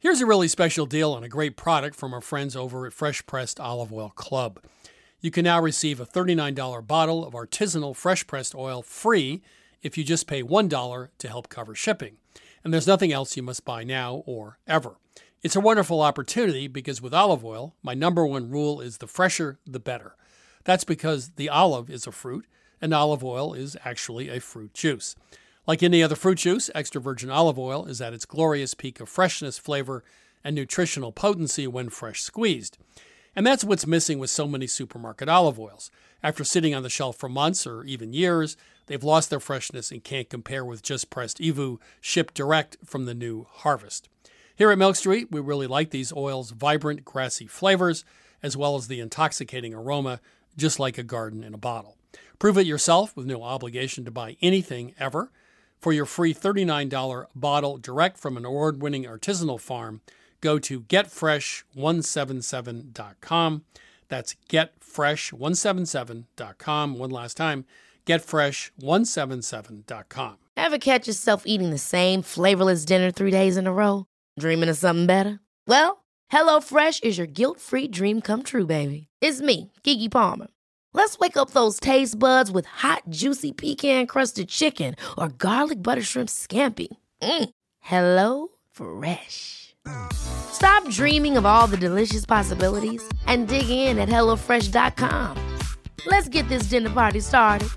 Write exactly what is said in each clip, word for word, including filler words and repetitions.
Here's a really special deal on a great product from our friends over at Fresh Pressed Olive Oil Club. You can now receive a thirty-nine dollars bottle of artisanal fresh-pressed oil free if you just pay one dollar to help cover shipping. And there's nothing else you must buy now or ever. It's a wonderful opportunity because with olive oil, my number one rule is the fresher, the better. That's because the olive is a fruit, and olive oil is actually a fruit juice. Like any other fruit juice, extra virgin olive oil is at its glorious peak of freshness, flavor, and nutritional potency when fresh squeezed. And that's what's missing with so many supermarket olive oils. After sitting on the shelf for months or even years, they've lost their freshness and can't compare with just pressed E V U shipped direct from the new harvest. Here at Milk Street, we really like these oils' vibrant, grassy flavors, as well as the intoxicating aroma, just like a garden in a bottle. Prove it yourself with no obligation to buy anything ever. For your free thirty-nine dollars bottle direct from an award-winning artisanal farm, go to get fresh one seventy-seven dot com. That's get fresh one seventy-seven dot com. One last time, get fresh one seventy-seven dot com. Ever catch yourself eating the same flavorless dinner three days in a row? Dreaming of something better? Well, HelloFresh is your guilt-free dream come true, baby. It's me, Keke Palmer. Let's wake up those taste buds with hot, juicy pecan-crusted chicken or garlic butter shrimp scampi. Mm. Hello Fresh. Stop dreaming of all the delicious possibilities and dig in at hello fresh dot com. Let's get this dinner party started.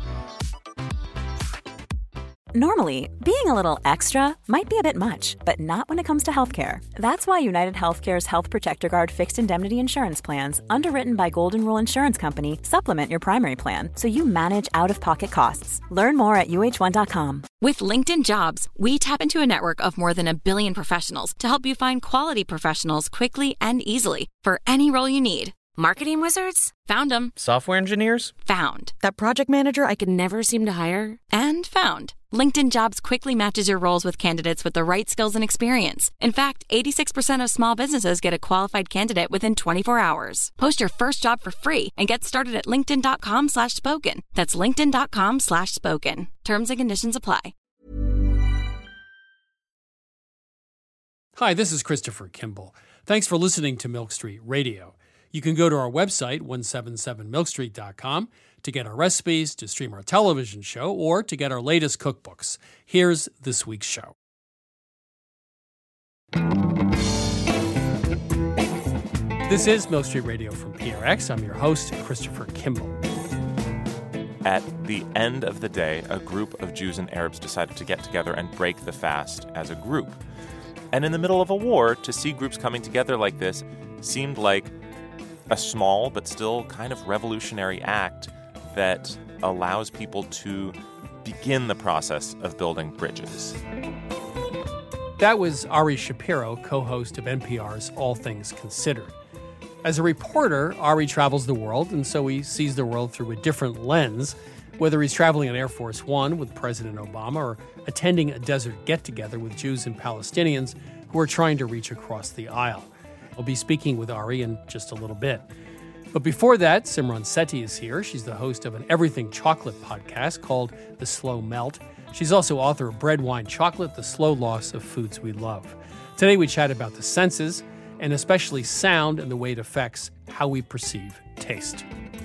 Normally, being a little extra might be a bit much, but not when it comes to healthcare. That's why United Healthcare's Health Protector Guard fixed indemnity insurance plans, underwritten by Golden Rule Insurance Company, supplement your primary plan so you manage out-of-pocket costs. Learn more at U H one dot com. With LinkedIn Jobs, we tap into a network of more than a billion professionals to help you find quality professionals quickly and easily for any role you need. Marketing wizards? Found them. Software engineers? Found. That project manager I could never seem to hire? And found. LinkedIn Jobs quickly matches your roles with candidates with the right skills and experience. In fact, eighty-six percent of small businesses get a qualified candidate within twenty-four hours. Post your first job for free and get started at linkedin.com slash spoken. That's linkedin.com slash spoken. Terms and conditions apply. Hi, this is Christopher Kimball. Thanks for listening to Milk Street Radio. You can go to our website, one seventy-seven milk street dot com, to get our recipes, to stream our television show, or to get our latest cookbooks. Here's this week's show. This is Milk Street Radio from P R X. I'm your host, Christopher Kimball. At the end of the day, a group of Jews and Arabs decided to get together and break the fast as a group. And in the middle of a war, to see groups coming together like this seemed like a small but still kind of revolutionary act that allows people to begin the process of building bridges. That was Ari Shapiro, co-host of N P R's All Things Considered. As a reporter, Ari travels the world, and so he sees the world through a different lens, whether he's traveling on Air Force One with President Obama or attending a desert get-together with Jews and Palestinians who are trying to reach across the aisle. I'll be speaking with Ari in just a little bit. But before that, Simran Sethi is here. She's the host of an Everything Chocolate podcast called The Slow Melt. She's also author of Bread, Wine, Chocolate, The Slow Loss of Foods We Love. Today we chat about the senses, and especially sound and the way it affects how we perceive taste.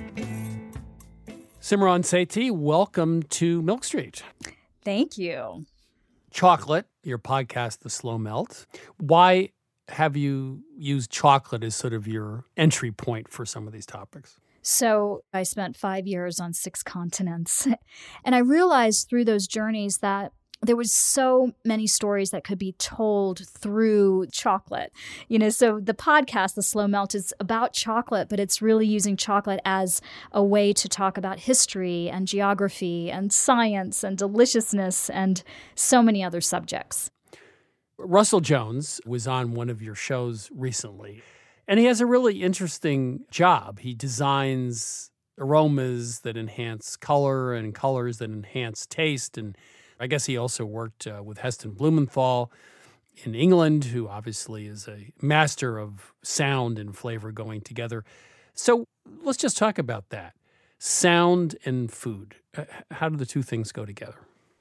Simran Sethi, welcome to Milk Street. Thank you. Chocolate, your podcast, The Slow Melt. Why have you used chocolate as sort of your entry point for some of these topics? So I spent five years on six continents, and I realized through those journeys that there was so many stories that could be told through chocolate. You know, so the podcast, The Slow Melt, is about chocolate, but it's really using chocolate as a way to talk about history and geography and science and deliciousness and so many other subjects. Russell Jones was on one of your shows recently, and he has a really interesting job. He designs aromas that enhance color and colors that enhance taste. And I guess he also worked uh, with Heston Blumenthal in England, who obviously is a master of sound and flavor going together. So let's just talk about that. Sound and food. How do the two things go together?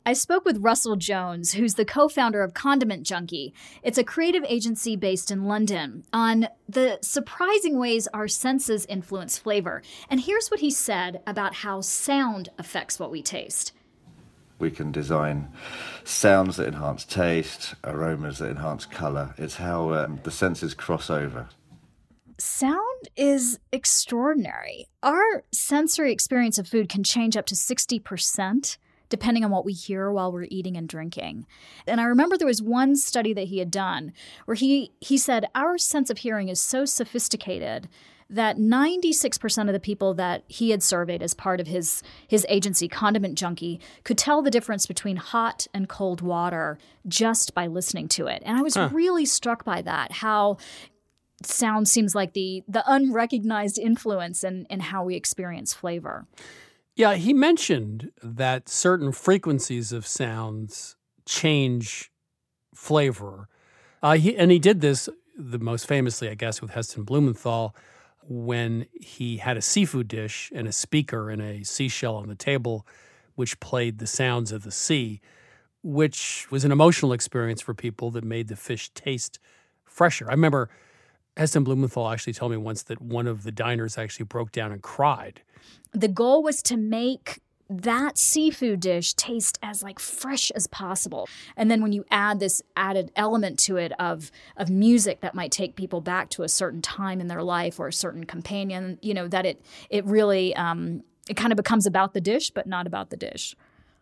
I spoke with Russell Jones, who's the co-founder of Condiment Junkie. It's a creative agency based in London, on the surprising ways our senses influence flavor. And here's what he said about how sound affects what we taste. We can design sounds that enhance taste, aromas that enhance colour. It's how um, the senses cross over. Sound is extraordinary. Our sensory experience of food can change up to sixty percent. Depending on what we hear while we're eating and drinking. And I remember there was one study that he had done where he, he said, our sense of hearing is so sophisticated that ninety-six percent of the people that he had surveyed as part of his, his agency, Condiment Junkie, could tell the difference between hot and cold water just by listening to it. And I was huh. really struck by that, how sound seems like the, the unrecognized influence in, in how we experience flavor. Yeah, he mentioned that certain frequencies of sounds change flavor. Uh, he, and he did this, the most famously, I guess, with Heston Blumenthal, when he had a seafood dish and a speaker and a seashell on the table, which played the sounds of the sea, which was an emotional experience for people that made the fish taste fresher. I remember Heston Blumenthal actually told me once that one of the diners actually broke down and cried. The goal was to make that seafood dish taste as like fresh as possible. And then when you add this added element to it of of music that might take people back to a certain time in their life or a certain companion, you know, that it it really um, it kind of becomes about the dish, but not about the dish.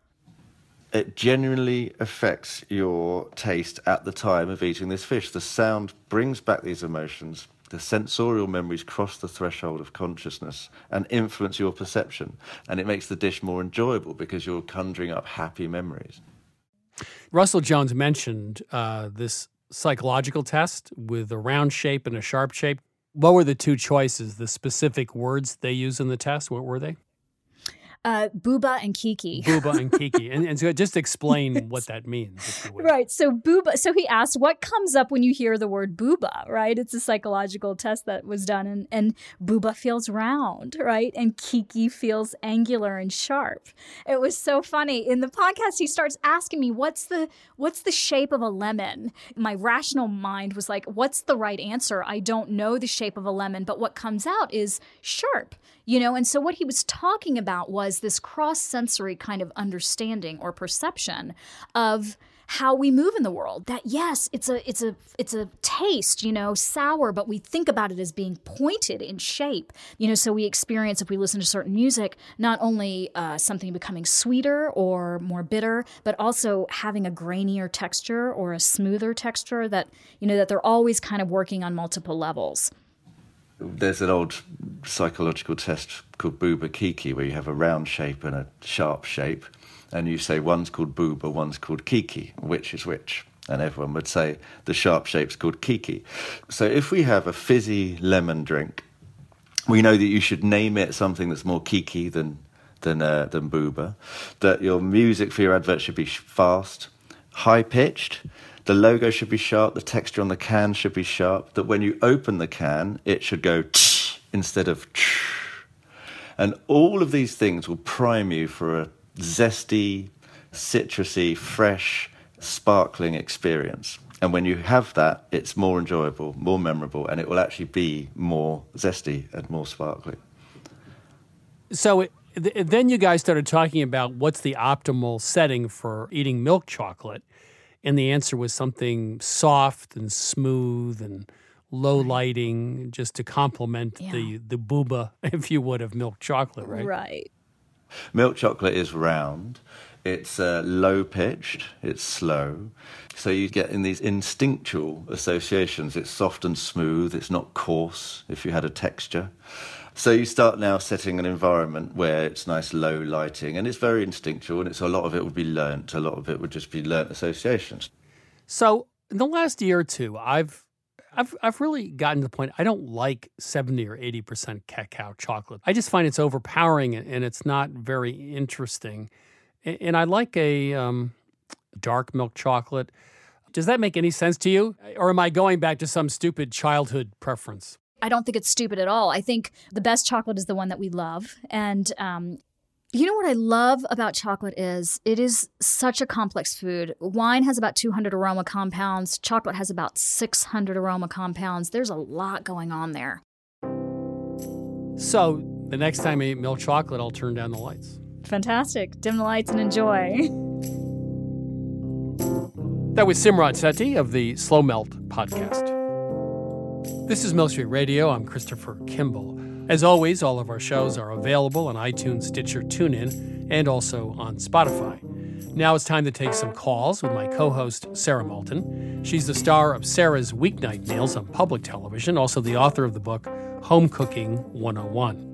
It genuinely affects your taste at the time of eating this fish. The sound brings back these emotions. The sensorial memories cross the threshold of consciousness and influence your perception. And it makes the dish more enjoyable because you're conjuring up happy memories. Russell Jones mentioned uh, this psychological test with a round shape and a sharp shape. What were the two choices, the specific words they used in the test? What were they? Uh, Booba and Kiki. Booba and Kiki. And, and so just explain what that means, if you would. Right. So Booba, so he asked, what comes up when you hear the word Booba, right? It's a psychological test that was done. And, and Booba feels round, right? And Kiki feels angular and sharp. It was so funny. In the podcast, he starts asking me, what's the what's the shape of a lemon? My rational mind was like, what's the right answer? I don't know the shape of a lemon, but what comes out is sharp. You know, and so what he was talking about was this cross-sensory kind of understanding or perception of how we move in the world. That yes, it's a it's a it's a taste, you know, sour, but we think about it as being pointed in shape. You know, so we experience, if we listen to certain music, not only uh, something becoming sweeter or more bitter, but also having a grainier texture or a smoother texture. That, you know, that they're always kind of working on multiple levels. There's an old psychological test called Booba Kiki, where you have a round shape and a sharp shape, and you say one's called Booba, one's called Kiki, which is which? And everyone would say the sharp shape's called Kiki. So if we have a fizzy lemon drink, we know that you should name it something that's more Kiki than than uh, than Booba, that your music for your advert should be fast, high-pitched, the logo should be sharp, the texture on the can should be sharp, that when you open the can, it should go tsh instead of tsh. And all of these things will prime you for a zesty, citrusy, fresh, sparkling experience. And when you have that, it's more enjoyable, more memorable, and it will actually be more zesty and more sparkling. So it, th- then you guys started talking about what's the optimal setting for eating milk chocolate. And the answer was something soft and smooth and low lighting, just to complement yeah. the, the booba, if you would, of milk chocolate, right? Right. Milk chocolate is round. It's uh, low-pitched. It's slow. So you get in these instinctual associations. It's soft and smooth. It's not coarse, if you had a texture. So you start now setting an environment where it's nice low lighting, and it's very instinctual, and it's a lot of it would be learnt. A lot of it would just be learnt associations. So in the last year or two, I've I've I've really gotten to the point I don't like seventy or eighty percent cacao chocolate. I just find it's overpowering and it's not very interesting. And I like a um, dark milk chocolate. Does that make any sense to you? Or am I going back to some stupid childhood preference? I don't think it's stupid at all. I think the best chocolate is the one that we love. And um, You know what I love about chocolate is it is such a complex food. Wine has about two hundred aroma compounds. Chocolate has about six hundred aroma compounds. There's a lot going on there. So the next time I eat milk chocolate, I'll turn down the lights. Fantastic. Dim the lights and enjoy. That was Simran Sethi of the Slow Melt podcast. This is Milk Street Radio. I'm Christopher Kimball. As always, all of our shows are available on iTunes, Stitcher, TuneIn, and also on Spotify. Now it's time to take some calls with my co-host, Sarah Moulton. She's the star of Sarah's Weeknight Meals on public television, also the author of the book Home Cooking one oh one.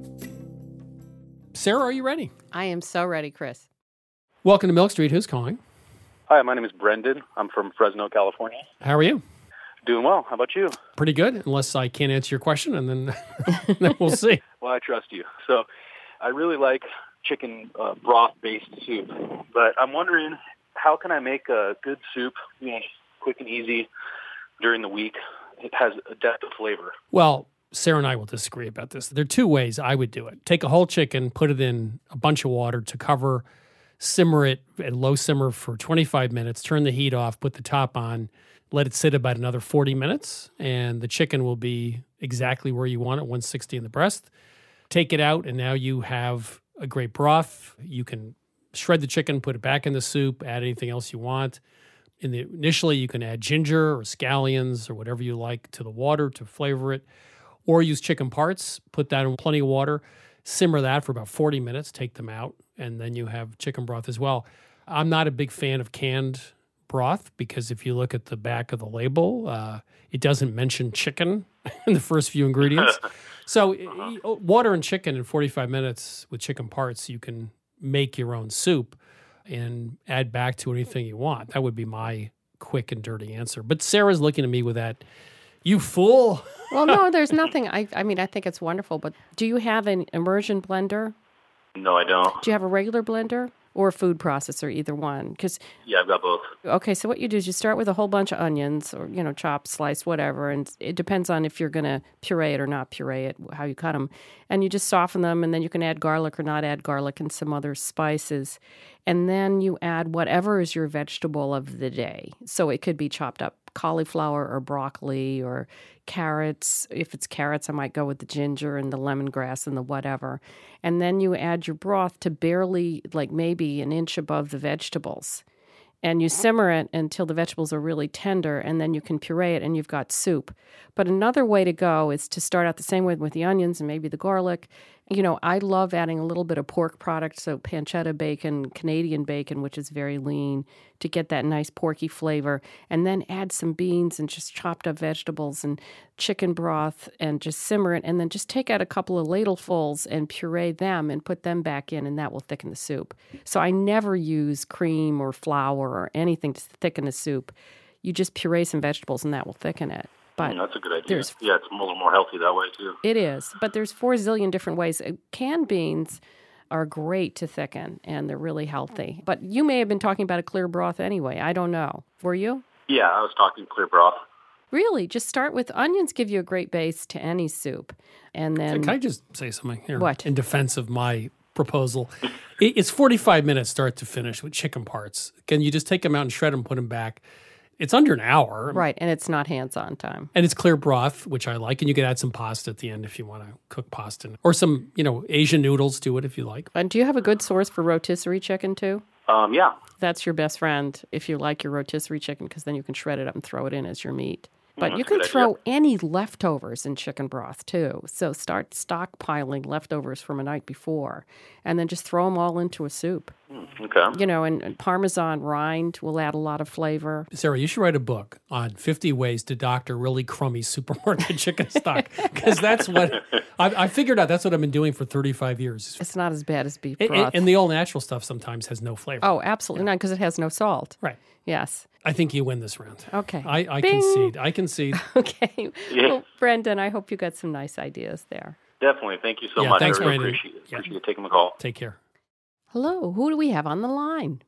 Sarah, are you ready? I am so ready, Chris. Welcome to Milk Street. Who's calling? Hi, my name is Brendan. I'm from Fresno, California. How are you? Doing well. How about you? Pretty good, unless I can't answer your question, and then, then we'll see. Well, I trust you. So I really like chicken uh, broth-based soup, but I'm wondering, how can I make a good soup, you know, just quick and easy during the week? It has a depth of flavor. Well, Sarah and I will disagree about this. There are two ways I would do it. Take a whole chicken, put it in a bunch of water to cover, simmer it at low simmer for twenty-five minutes, turn the heat off, put the top on, let it sit about another forty minutes, and the chicken will be exactly where you want it, one sixty in the breast. Take it out, and now you have a great broth. You can shred the chicken, put it back in the soup, add anything else you want. In the, initially, you can add ginger or scallions or whatever you like to the water to flavor it, or use chicken parts, put that in plenty of water, simmer that for about forty minutes, take them out, and then you have chicken broth as well. I'm not a big fan of canned broth because if you look at the back of the label, uh, it doesn't mention chicken in the first few ingredients. So uh-huh. water and chicken in forty-five minutes with chicken parts, you can make your own soup and add back to anything you want. That would be my quick and dirty answer. But Sarah's looking at me with that, you fool. Well, no, there's nothing. I, I mean, I think it's wonderful, but do you have an immersion blender? No, I don't. Do you have a regular blender or a food processor, either one? 'Cause, yeah, I've got both. Okay, so what you do is you start with a whole bunch of onions or, you know, chopped, sliced, whatever, and it depends on if you're going to puree it or not puree it, how you cut them. And you just soften them, and then you can add garlic or not add garlic and some other spices. And then you add whatever is your vegetable of the day. So it could be chopped up cauliflower or broccoli or carrots. If it's carrots, I might go with the ginger and the lemongrass and the whatever. And then you add your broth to barely, like maybe an inch above the vegetables. And you simmer it until the vegetables are really tender, and then you can puree it, and you've got soup. But another way to go is to start out the same way with the onions and maybe the garlic. You know, I love adding a little bit of pork product, so pancetta bacon, Canadian bacon, which is very lean, to get that nice porky flavor, and then add some beans and just chopped up vegetables and chicken broth and just simmer it, and then just take out a couple of ladlefuls and puree them and put them back in, and that will thicken the soup. So I never use cream or flour or anything to thicken a soup. You just puree some vegetables, and that will thicken it. But mm, that's a good idea. Yeah, it's a little more healthy that way, too. It is. But there's four zillion different ways. Canned beans are great to thicken, and they're really healthy. But you may have been talking about a clear broth anyway. I don't know. Were you? Yeah, I was talking clear broth. Really? Just start with onions give you a great base to any soup. And then... Can I just say something here? What? In defense of my proposal. It's forty-five minutes start to finish with chicken parts. Can you just take them out and shred them, put them back? It's under an hour. Right, and it's not hands-on time. And it's clear broth, which I like, and you can add some pasta at the end if you want to cook pasta. Or some, you know, Asian noodles to it if you like. And do you have a good source for rotisserie chicken, too? Um, yeah. That's your best friend if you like your rotisserie chicken, because then you can shred it up and throw it in as your meat. But mm, you can good throw idea. any leftovers in chicken broth, too. So start stockpiling leftovers from a night before, and then just throw them all into a soup. Mm, okay. You know, and, and Parmesan rind will add a lot of flavor. Sarah, you should write a book on fifty ways to doctor really crummy supermarket chicken stock, because that's what I, I figured out. That's what I've been doing for thirty-five years. It's not as bad as beef It- broth. it- and the all natural stuff sometimes has no flavor. Oh, absolutely not, because it has no salt. Right. Yes. I think you win this round. Okay. I, I Bing. concede. I concede. Okay. Yeah. Well, Brendan, I hope you got some nice ideas there. Definitely. Thank you so Yeah, much. thanks, I really Brandon. appreciate, Yeah. appreciate you taking the call. Take care. Hello, who do we have on the line?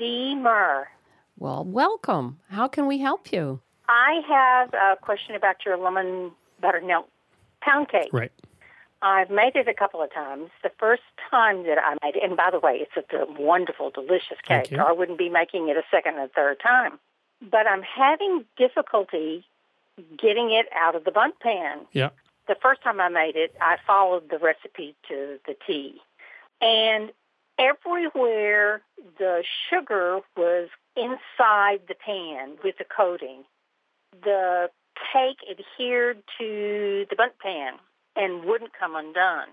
Deemer. Well, welcome. How can we help you? I have a question about your lemon buttermilk pound cake. Right. I've made it a couple of times. The first time that I made it, and by the way, it's a wonderful, delicious cake, or I wouldn't be making it a second and a third time. But I'm having difficulty getting it out of the bundt pan. Yeah. The first time I made it, I followed the recipe to the T. And everywhere the sugar was inside the pan with the coating, the cake adhered to the bundt pan and wouldn't come undone.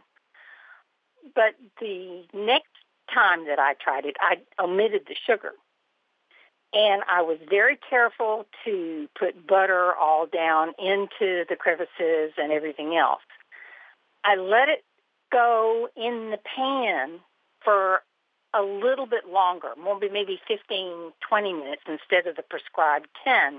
But the next time that I tried it, I omitted the sugar. And I was very careful to put butter all down into the crevices and everything else. I let it go in the pan for a little bit longer, maybe fifteen, twenty minutes instead of the prescribed ten.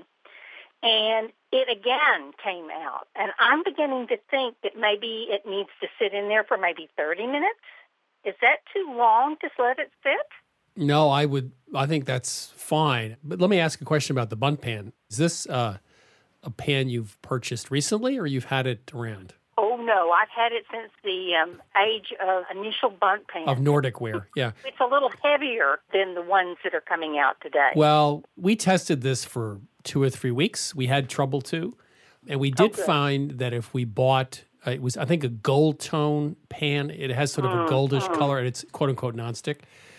And it again came out. And I'm beginning to think that maybe it needs to sit in there for maybe thirty minutes. Is that too long to let it sit? No, I would. I think that's fine. But let me ask a question about the bundt pan. Is this uh, a pan you've purchased recently, or you've had it around? Oh, no. I've had it since the um, age of initial bundt pan. Of Nordic ware, yeah. It's a little heavier than the ones that are coming out today. Well, we tested this for two or three weeks. We had trouble, too. And we did Oh, good. find that if we bought, uh, it was, I think, a gold tone pan. It has sort of a Mm, goldish mm. color, and it's quote-unquote nonstick.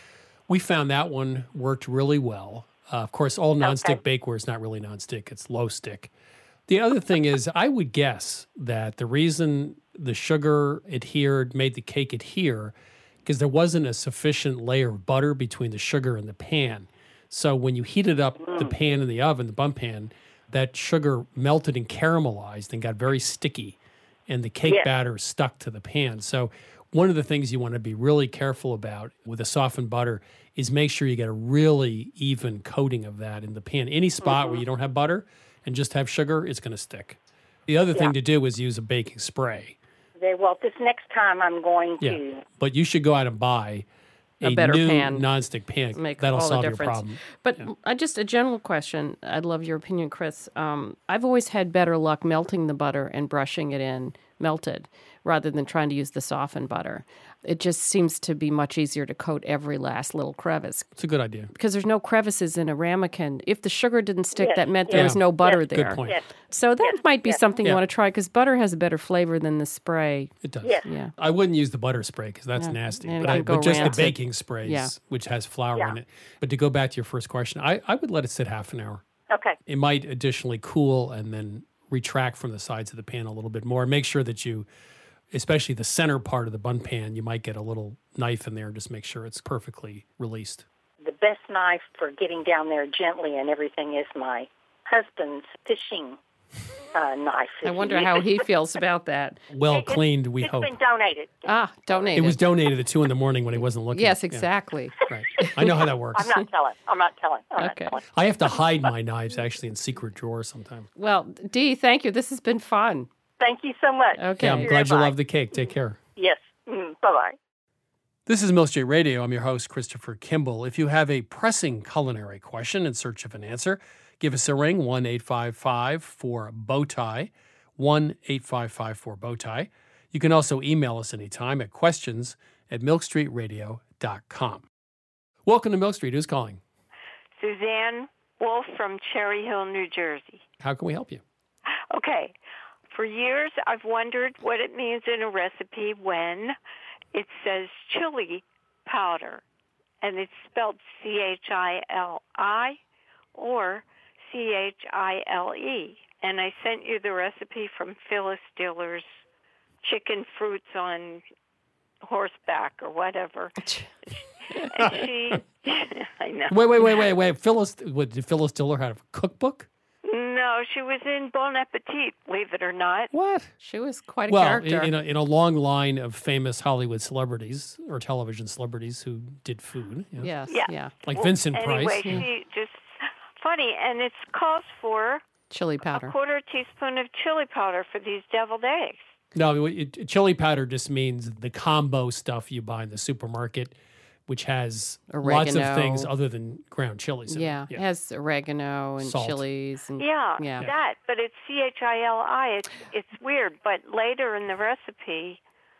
We found that one worked really well. Uh, of course, all nonstick bakeware is not really nonstick. It's low stick. The other thing is, I would guess that the reason the sugar adhered, made the cake adhere, because there wasn't a sufficient layer of butter between the sugar and the pan. So when you heated up the pan in the oven, the bundt pan, that sugar melted and caramelized and got very sticky, and the cake Yes. batter stuck to the pan. So one of the things you want to be really careful about with a softened butter is make sure you get a really even coating of that in the pan. Any spot where you don't have butter and just have sugar, it's going to stick. The other thing Yeah. to do is use a baking spray. Very well, this next time I'm going Yeah, to. but you should go out and buy a, A better new pan. nonstick pan. Make That'll all solve the your difference. problem. But I just a general question. I'd love your opinion, Chris. Um, I've always had better luck melting the butter and brushing it in melted rather than trying to use the softened butter. It just seems to be much easier to coat every last little crevice. It's a good idea. Because there's no crevices in a ramekin. If the sugar didn't stick, Yes, that meant yes. there was no butter Yes. Good there. point. Yes. So that Yes, might be yes. something Yeah. you want to try because butter has a better flavor than the spray. It does. Yes. Yeah. I wouldn't use the butter spray because that's Yeah. nasty. And it But, I, can go but just rancid. the baking sprays, Yeah. which has flour Yeah. in it. But to go back to your first question, I, I would let it sit half an hour. Okay. It might additionally cool and then retract from the sides of the pan a little bit more. Make sure that you, especially the center part of the bundt pan, you might get a little knife in there and just make sure it's perfectly released. The best knife for getting down there gently and everything is my husband's fishing uh, knife. I wonder how he feels about that. Well It- cleaned, we It's hope. been donated. Ah, donate It was donated at two in the morning when he wasn't looking. Yes, Yeah, exactly. right. I know how that works. I'm not telling. I'm not telling. I'm Okay. not telling. I have to hide my knives actually in secret drawers sometimes. Well, Dee, thank you. This has been fun. Thank you so much. Okay. Yeah, I'm You're glad you bye. love the cake. Take care. Yes. Mm, bye-bye. This is Milk Street Radio. I'm your host, Christopher Kimball. If you have a pressing culinary question in search of an answer, give us a ring, one eight five five four bowtie, one eight five five four bowtie. You can also email us anytime at questions at milk street radio dot com. Welcome to Milk Street. Who's calling? Suzanne Wolf from Cherry Hill, New Jersey. How can we help you? Okay. For years, I've wondered what it means in a recipe when it says chili powder, and it's spelled C H I L I or C H I L E. And I sent you the recipe from Phyllis Diller's Chicken Fruits on Horseback or whatever. And she, I know. Wait, wait, wait, wait, wait. Phyllis, what, did Phyllis Diller have a cookbook? No, she was in Bon Appetit, believe it or not. What? She was quite a Well, character. in, in, a, in a long line of famous Hollywood celebrities or television celebrities who did food. you know. Yes, Yeah. yeah. Like Well, Vincent anyway, Price. she just funny, and it's calls for Chili powder. a quarter teaspoon of chili powder for these deviled eggs. No, it, chili powder just means the combo stuff you buy in the supermarket, which has lots of Oregano. things other than ground chilies. in it. Yeah, it has oregano and Salt. chilies. And, Yeah, yeah. that. But it's C H I L I. It's it's weird. But later in the recipe,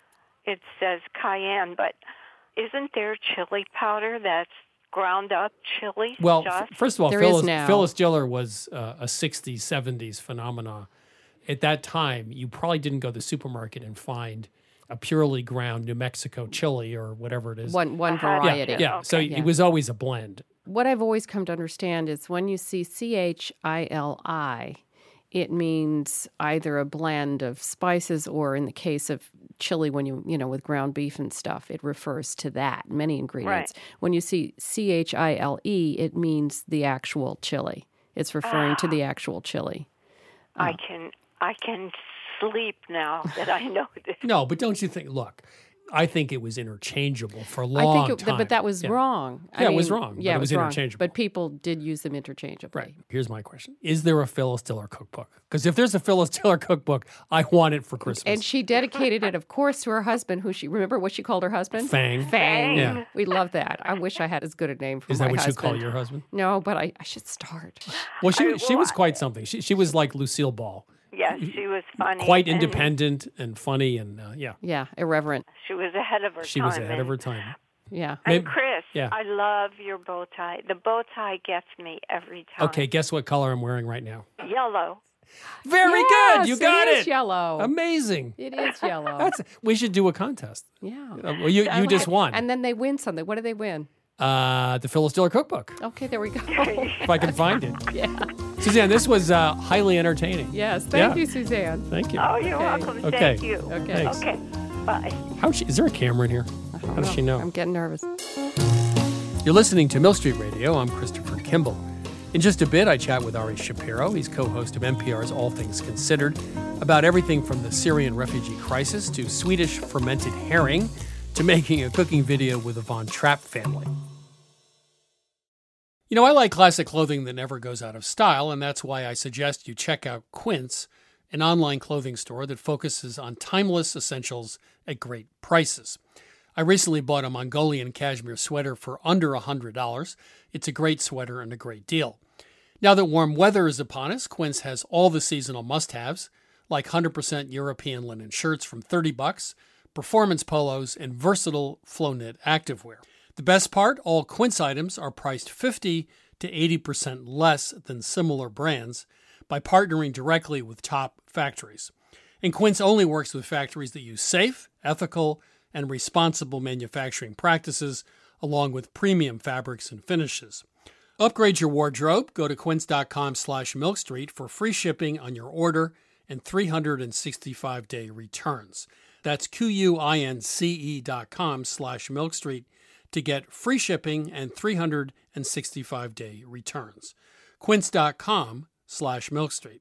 it says cayenne, but isn't there chili powder that's ground up chili? Well, stuff? f- first of all, There Phyllis, is now. Phyllis Diller was uh, a sixties, seventies phenomenon. At that time, you probably didn't go to the supermarket and find a purely ground New Mexico chili or whatever it is. One one Uh-huh. variety. Yeah, yeah. so Yeah. it was always a blend. What I've always come to understand is when you see C H I L I, it means either a blend of spices or, in the case of chili, when you, you know, with ground beef and stuff, it refers to that, many ingredients. Right. When you see C H I L E, it means the actual chili. It's referring to the actual chili. I can I can sleep now that I know this. No, but don't you think, look, I think it was interchangeable for a I long think, it, time. but that was Yeah. wrong. I Yeah, it was mean, wrong, but Yeah, it was wrong. interchangeable. But people did use them interchangeably. Right. Here's my question. Is there a Phyllis Diller cookbook? Because if there's a Phyllis Diller cookbook, I want it for Christmas. And she dedicated it, of course, to her husband, who she, remember what she called her husband? Fang. Fang. Yeah. We love that. I wish I had as good a name for Is my that what you husband. call your husband? No, but I, I should start. Well, she, I- she was well, quite something. She, she was like Lucille Ball. Yes, she was funny. Quite and independent and funny and, uh, yeah. Yeah, irreverent. She was ahead of her She time. was ahead of and- her time. Yeah. And Maybe- Chris, yeah. I love your bow tie. The bow tie gets me every time. Okay, guess what color I'm wearing right now? Yellow. Very Yes, good. You got it it. is yellow. Amazing. It is yellow. That's, we should do a contest. yeah. Uh, well, you, you just won. And then they win something. What do they win? Uh, the Phyllis Diller cookbook, Okay, there we go. if I can find it. yeah. Suzanne, this was uh, highly entertaining. Yes. Thank Yeah. you, Suzanne. Thank you. Oh, you're Okay. welcome. Okay. Thank you. Okay. Thanks. Okay. Bye. How she, is there a camera in here? How does she know? I'm getting nervous. You're listening to Mill Street Radio. I'm Christopher Kimball. In just a bit, I chat with Ari Shapiro. He's co-host of N P R's All Things Considered, about everything from the Syrian refugee crisis to Swedish fermented herring to making a cooking video with the Von Trapp family. You know, I like classic clothing that never goes out of style, and that's why I suggest you check out Quince, an online clothing store that focuses on timeless essentials at great prices. I recently bought a Mongolian cashmere sweater for under one hundred dollars. It's a great sweater and a great deal. Now that warm weather is upon us, Quince has all the seasonal must-haves, like one hundred percent European linen shirts from thirty bucks, performance polos, and versatile flow-knit activewear. The best part, all Quince items are priced fifty to eighty percent less than similar brands by partnering directly with top factories. And Quince only works with factories that use safe, ethical, and responsible manufacturing practices, along with premium fabrics and finishes. Upgrade your wardrobe. Go to quince.com slash milkstreet for free shipping on your order and three hundred sixty-five day returns. That's Q-U-I-N-C-E dot com slash milkstreet to get free shipping and three hundred sixty-five day returns. Quince.com slash milkstreet.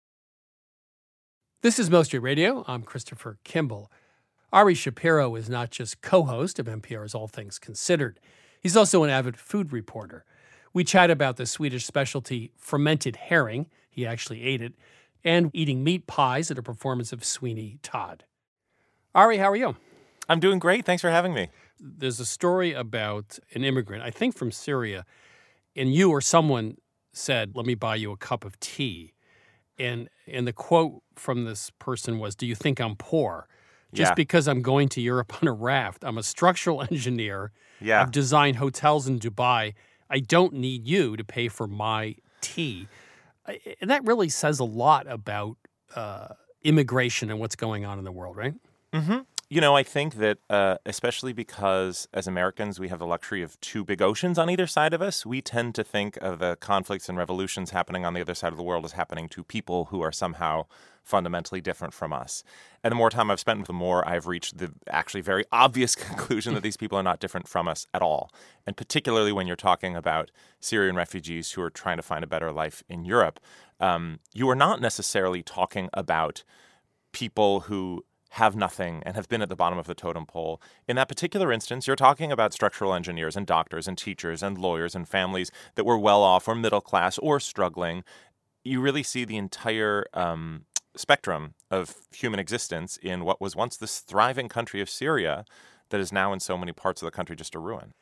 This is Mill Street Radio. I'm Christopher Kimball. Ari Shapiro is not just co-host of N P R's All Things Considered. He's also an avid food reporter. We chat about the Swedish specialty fermented herring, he actually ate it, and eating meat pies at a performance of Sweeney Todd. Ari, how are you? I'm doing great. Thanks for having me. There's a story about an immigrant, I think from Syria, and you or someone said, "Let me buy you a cup of tea." And and the quote from this person was, "Do you think I'm poor? Just Yeah. because I'm going to Europe on a raft. I'm a structural engineer. Yeah. I've designed hotels in Dubai. I don't need you to pay for my tea." I- And that really says a lot about uh, immigration and what's going on in the world, right? Mm-hmm. You know, I think that uh, especially because as Americans, we have the luxury of two big oceans on either side of us, we tend to think of the conflicts and revolutions happening on the other side of the world as happening to people who are somehow fundamentally different from us. And the more time I've spent with them, the more I've reached the actually very obvious conclusion that these people are not different from us at all. And particularly when you're talking about Syrian refugees who are trying to find a better life in Europe, um, you are not necessarily talking about people who have nothing and have been at the bottom of the totem pole. In that particular instance, you're talking about structural engineers and doctors and teachers and lawyers and families that were well off or middle class or struggling. You really see the entire um, spectrum of human existence in what was once this thriving country of Syria that is now in so many parts of the country just a ruin.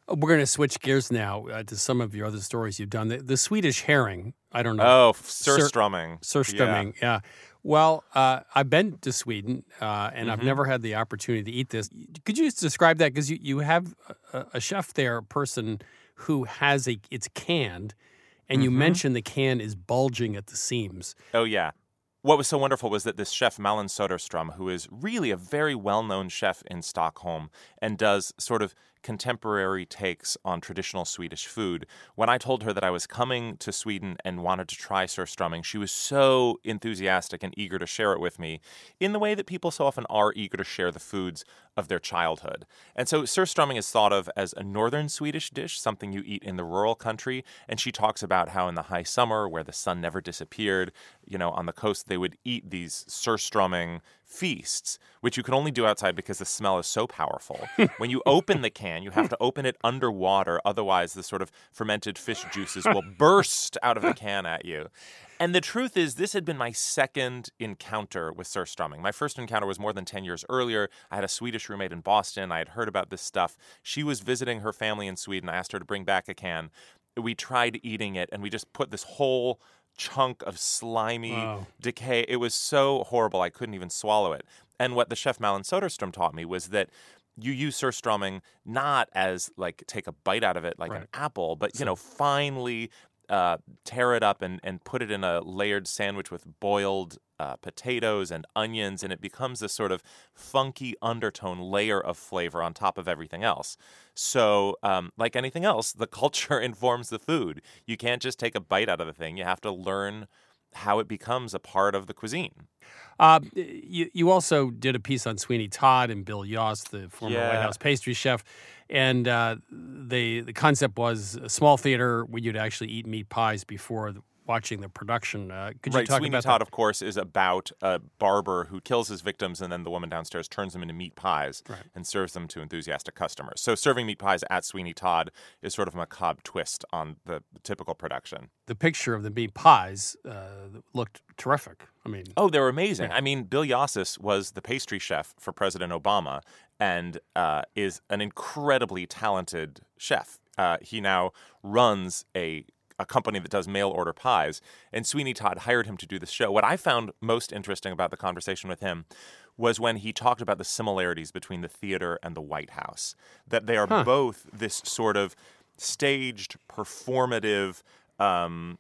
We're going to switch gears now uh, to some of your other stories you've done. The, the Swedish herring, I don't know. Oh, surströmming. Surströmming, yeah. yeah. Well, uh, I've been to Sweden, uh, and mm-hmm. I've never had the opportunity to eat this. Could you just describe that? Because you, you have a, a chef there, a person who has a, it's canned, and mm-hmm. you mentioned the can is bulging at the seams. Oh, yeah. What was so wonderful was that this chef, Malin Soderstrom, who is really a very well-known chef in Stockholm and does sort of contemporary takes on traditional Swedish food. When I told her that I was coming to Sweden and wanted to try surströmming, she was so enthusiastic and eager to share it with me in the way that people so often are eager to share the foods of their childhood. And so surströmming is thought of as a northern Swedish dish, something you eat in the rural country. And she talks about how in the high summer, where the sun never disappeared, you know, on the coast, they would eat these surströmming feasts, which you can only do outside because the smell is so powerful. When you open the can, you have to open it underwater. Otherwise, the sort of fermented fish juices will burst out of the can at you. And the truth is, this had been my second encounter with surströmming. My first encounter was more than ten years earlier. I had a Swedish roommate in Boston. I had heard about this stuff. She was visiting her family in Sweden. I asked her to bring back a can. We tried eating it, and we just put this whole chunk of slimy wow. decay. It was so horrible, I couldn't even swallow it. And what the chef Malin Soderstrom taught me was that you use surströmming not as, like, take a bite out of it like right. an apple, but, you so, know, finely uh, tear it up and, and put it in a layered sandwich with boiled uh, potatoes and onions, and it becomes this sort of funky undertone layer of flavor on top of everything else. So, um, like anything else, the culture informs the food. You can't just take a bite out of the thing. You have to learn how it becomes a part of the cuisine. Uh, you, you also did a piece on Sweeney Todd and Bill Yost, the former yeah. White House pastry chef. And uh, the, the concept was a small theater where you'd actually eat meat pies before the, watching the production. Uh, could you right. talk Sweeney about Todd, that? of course, is about a barber who kills his victims, and then the woman downstairs turns them into meat pies right. and serves them to enthusiastic customers. So serving meat pies at Sweeney Todd is sort of a macabre twist on the typical production. The picture of the meat pies uh, looked terrific. I mean, oh, they were amazing. Yeah. I mean, Bill Yost was the pastry chef for President Obama and uh, is an incredibly talented chef. Uh, he now runs a a company that does mail order pies, and Sweeney Todd hired him to do the show. What I found most interesting about the conversation with him was when he talked about the similarities between the theater and the White House, that they are huh. both this sort of staged, performative um,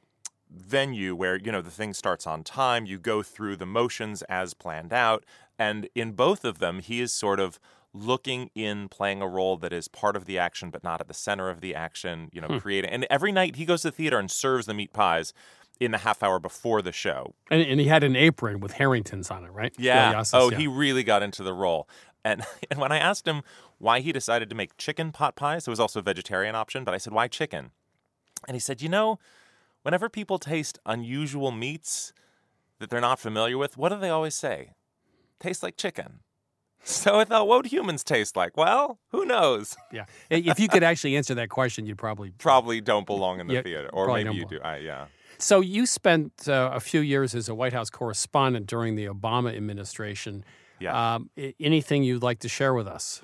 venue where, you know, the thing starts on time, you go through the motions as planned out, and in both of them, he is sort of looking in, playing a role that is part of the action but not at the center of the action, you know, hmm. creating. And every night he goes to the theater and serves the meat pies in the half hour before the show. And, and he had an apron with Harringtons on it, right? Yeah. Yassis, oh, yeah. he really got into the role. And and when I asked him why he decided to make chicken pot pies, there was also a vegetarian option, but I said, why chicken? And he said, you know, whenever people taste unusual meats that they're not familiar with, what do they always say? Tastes like chicken. So I thought, what would humans taste like? Well, who knows? Yeah. If you could actually answer that question, you'd probably... Probably don't belong in the yeah, theater. Or maybe you belong. do. I, yeah. So you spent uh, a few years as a White House correspondent during the Obama administration. Yeah. Um, anything you'd like to share with us?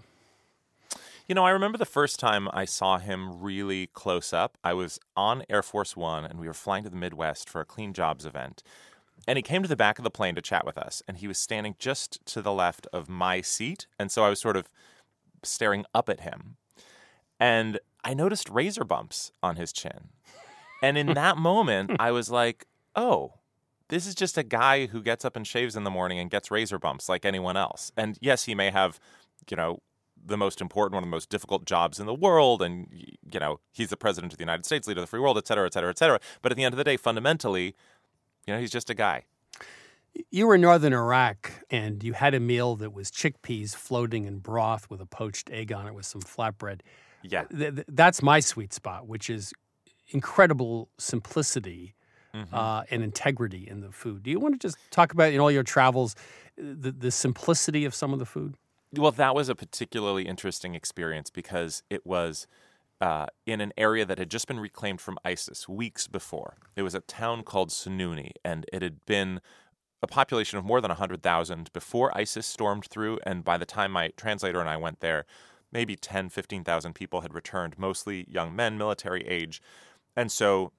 You know, I remember the first time I saw him really close up. I was on Air Force One, and we were flying to the Midwest for a Clean Jobs event. And he came to the back of the plane to chat with us, and he was standing just to the left of my seat. And so I was sort of staring up at him. And I noticed razor bumps on his chin. And in that moment, I was like, oh, this is just a guy who gets up and shaves in the morning and gets razor bumps like anyone else. And yes, he may have, you know, the most important, one of the most difficult jobs in the world. And, you know, he's the president of the United States, leader of the free world, et cetera, et cetera, et cetera. But at the end of the day, fundamentally, you know, he's just a guy. You were in northern Iraq, and you had a meal that was chickpeas floating in broth with a poached egg on it with some flatbread. Yeah. Th- th- that's my sweet spot, which is incredible simplicity mm-hmm. uh, and integrity in the food. Do you want to just talk about, in all your travels, the, the simplicity of some of the food? Well, that was a particularly interesting experience because it was uh, in an area that had just been reclaimed from ISIS weeks before. It was a town called Sununi, and it had been a population of more than one hundred thousand before ISIS stormed through. And by the time my translator and I went there, maybe ten, fifteen thousand people had returned, mostly young men, military age. And so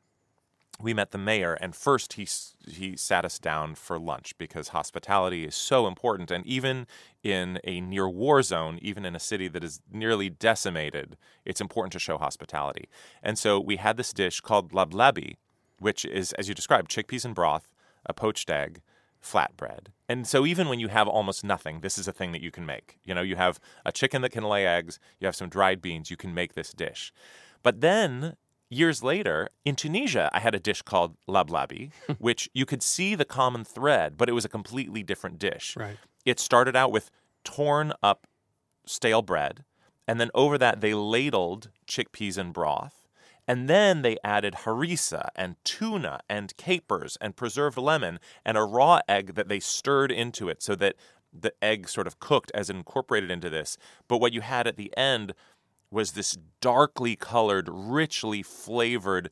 we met the mayor, and first he he sat us down for lunch because hospitality is so important. And even in a near war zone, even in a city that is nearly decimated, it's important to show hospitality. And so we had this dish called lablabi, which is, as you described, chickpeas and broth, a poached egg, flatbread. And so even when you have almost nothing, this is a thing that you can make. You know, you have a chicken that can lay eggs, you have some dried beans, you can make this dish. But then years later, in Tunisia, I had a dish called lablabi, which you could see the common thread, but it was a completely different dish. Right. It started out with torn up stale bread, and then over that they ladled chickpeas and broth, and then they added harissa and tuna and capers and preserved lemon and a raw egg that they stirred into it so that the egg sort of cooked as incorporated into this. But what you had at the end was this darkly colored, richly flavored,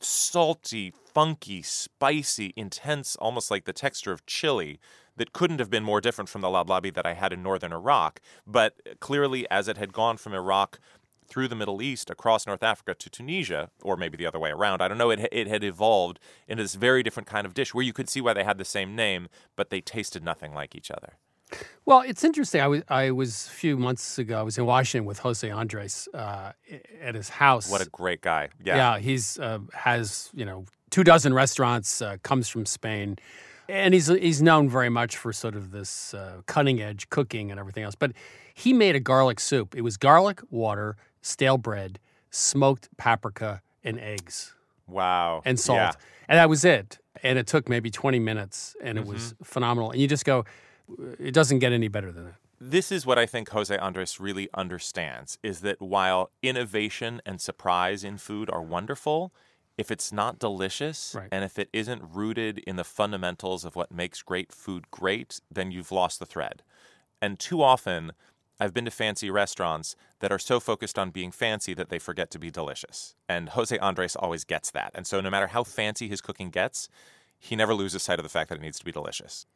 salty, funky, spicy, intense, almost like the texture of chili that couldn't have been more different from the lablabi that I had in northern Iraq. But clearly, as it had gone from Iraq through the Middle East, across North Africa to Tunisia, or maybe the other way around, I don't know, it, it had evolved into this very different kind of dish where you could see why they had the same name, but they tasted nothing like each other. Well, it's interesting. I was I was a few months ago. I was in Washington with Jose Andres uh, at his house. What a great guy! Yeah, yeah. He's uh, has you know two dozen restaurants. Uh, comes from Spain, and he's he's known very much for sort of this uh, cutting edge cooking and everything else. But he made a garlic soup. It was garlic, water, stale bread, smoked paprika, and eggs. Wow! And salt, yeah. and that was it. And it took maybe twenty minutes, and it mm-hmm. was phenomenal. And you just go, it doesn't get any better than that. This is what I think Jose Andres really understands, is that while innovation and surprise in food are wonderful, if it's not delicious right. and if it isn't rooted in the fundamentals of what makes great food great, then you've lost the thread. And too often, I've been to fancy restaurants that are so focused on being fancy that they forget to be delicious. And Jose Andres always gets that. And so no matter how fancy his cooking gets, he never loses sight of the fact that it needs to be delicious.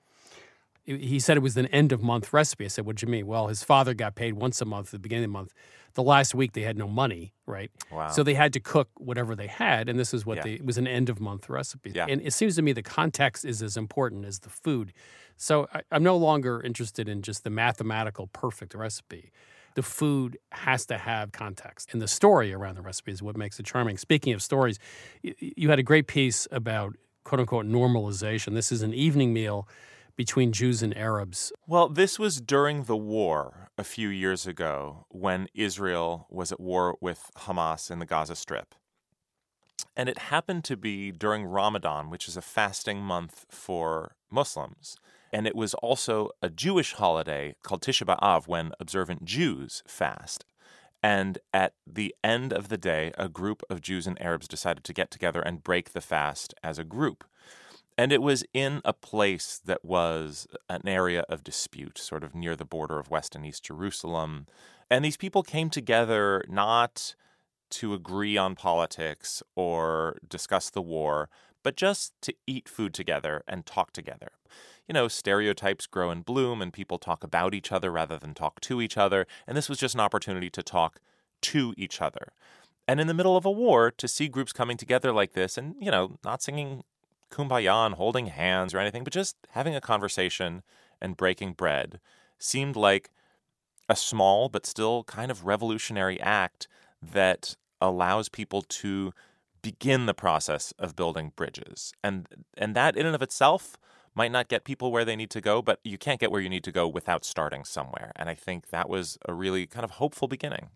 He said it was an end-of-month recipe. I said, what do you mean? Well, his father got paid once a month at the beginning of the month. The last week, they had no money, right? Wow. So they had to cook whatever they had, and this is what yeah. they, it was an end-of-month recipe. Yeah. And it seems to me the context is as important as the food. So I, I'm no longer interested in just the mathematical perfect recipe. The food has to have context, and the story around the recipe is what makes it charming. Speaking of stories, you, you had a great piece about, quote-unquote, normalization. This is an evening meal between Jews and Arabs. Well, this was during the war a few years ago when Israel was at war with Hamas in the Gaza Strip. And it happened to be during Ramadan, which is a fasting month for Muslims. And it was also a Jewish holiday called Tisha B'Av when observant Jews fast. And at the end of the day, a group of Jews and Arabs decided to get together and break the fast as a group. And it was in a place that was an area of dispute, sort of near the border of West and East Jerusalem. And these people came together not to agree on politics or discuss the war, but just to eat food together and talk together. You know, stereotypes grow and bloom, and people talk about each other rather than talk to each other. And this was just an opportunity to talk to each other. And in the middle of a war, to see groups coming together like this and, you know, not singing kumbaya and holding hands or anything, but just having a conversation and breaking bread seemed like a small but still kind of revolutionary act that allows people to begin the process of building bridges. And and that in and of itself might not get people where they need to go, but you can't get where you need to go without starting somewhere. And I think that was a really kind of hopeful beginning.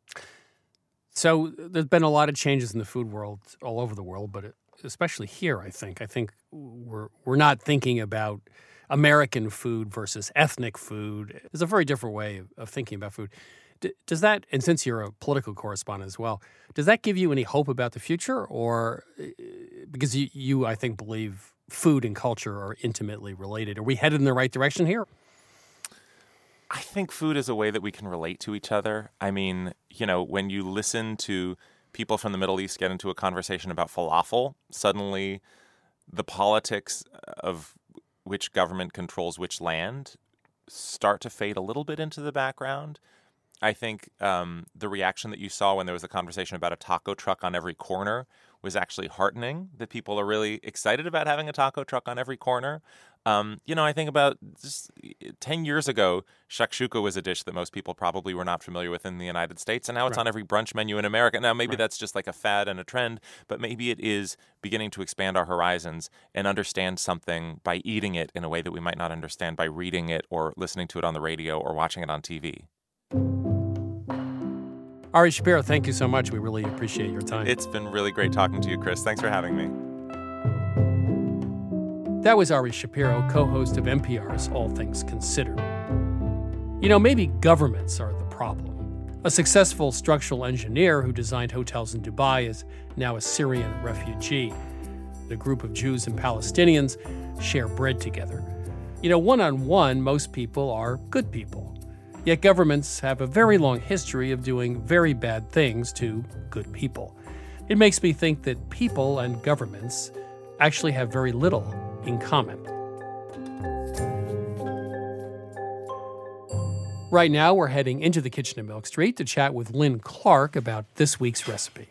So there's been a lot of changes in the food world all over the world, but it, especially here, I think. I think we're we're not thinking about American food versus ethnic food. There's a very different way of, of thinking about food. D- does that, and since you're a political correspondent as well, does that give you any hope about the future? Or because you, you I think, believe food and culture are intimately related. Are we headed in the right direction here? I think food is a way that we can relate to each other. I mean, you know, when you listen to people from the Middle East get into a conversation about falafel, suddenly the politics of which government controls which land start to fade a little bit into the background. I think um, the reaction that you saw when there was a conversation about a taco truck on every corner was actually heartening, that people are really excited about having a taco truck on every corner. Um, you know, I think about just ten years ago, shakshuka was a dish that most people probably were not familiar with in the United States, and now it's Right. on every brunch menu in America. Now, maybe Right. that's just like a fad and a trend, but maybe it is beginning to expand our horizons and understand something by eating it in a way that we might not understand by reading it or listening to it on the radio or watching it on T V. Ari Shapiro, thank you so much. We really appreciate your time. It's been really great talking to you, Chris. Thanks for having me. That was Ari Shapiro, co-host of N P R's All Things Considered. You know, maybe governments are the problem. A successful structural engineer who designed hotels in Dubai is now a Syrian refugee. The group of Jews and Palestinians share bread together. You know, one-on-one, most people are good people. Yet governments have a very long history of doing very bad things to good people. It makes me think that people and governments actually have very little in common. Right now, we're heading into the kitchen at Milk Street to chat with Lynn Clark about this week's recipe.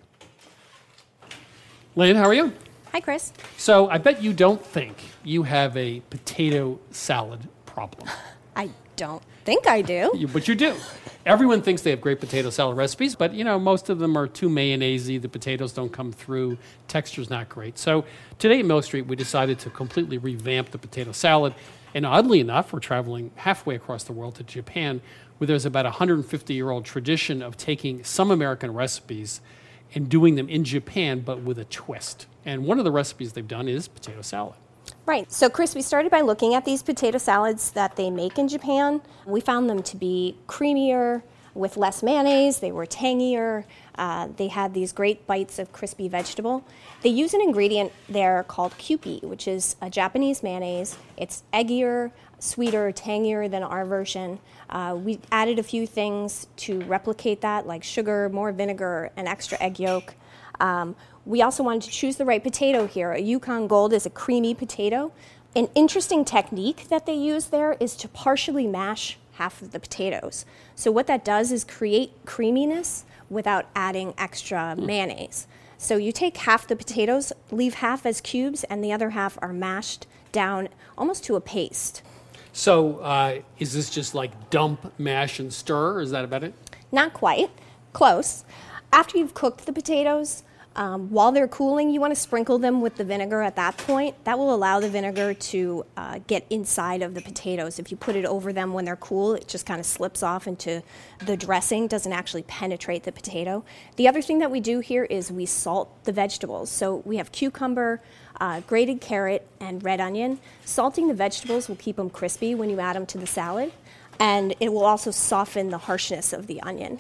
Lynn, how are you? Hi, Chris. So I bet you don't think you have a potato salad problem. I don't think I do. You- But you do. Everyone thinks they have great potato salad recipes, but you know, most of them are too mayonnaise-y. The potatoes don't come through. Texture's not great. So today at Mill Street, we decided to completely revamp the potato salad. And oddly enough, we're traveling halfway across the world to Japan, where there's about a one hundred fifty-year-old tradition of taking some American recipes and doing them in Japan, but with a twist. And one of the recipes they've done is potato salad. Right. So, Chris, we started by looking at these potato salads that they make in Japan. We found them to be creamier, with less mayonnaise. They were tangier. Uh, they had these great bites of crispy vegetable. They use an ingredient there called Kewpie, which is a Japanese mayonnaise. It's eggier, sweeter, tangier than our version. Uh, we added a few things to replicate that, like sugar, more vinegar, and extra egg yolk. Um, we also wanted to choose the right potato here. A Yukon Gold is a creamy potato. An interesting technique that they use there is to partially mash half of the potatoes. So what that does is create creaminess without adding extra mayonnaise. So you take half the potatoes, leave half as cubes, and the other half are mashed down almost to a paste. So uh, is this just like dump, mash, and stir? Is that about it? Not quite. Close. After you've cooked the potatoes, um, while they're cooling, you want to sprinkle them with the vinegar at that point. That will allow the vinegar to uh, get inside of the potatoes. If you put it over them when they're cool, it just kind of slips off into the dressing, doesn't actually penetrate the potato. The other thing that we do here is we salt the vegetables. So we have cucumber, uh, grated carrot, and red onion. Salting the vegetables will keep them crispy when you add them to the salad, and it will also soften the harshness of the onion.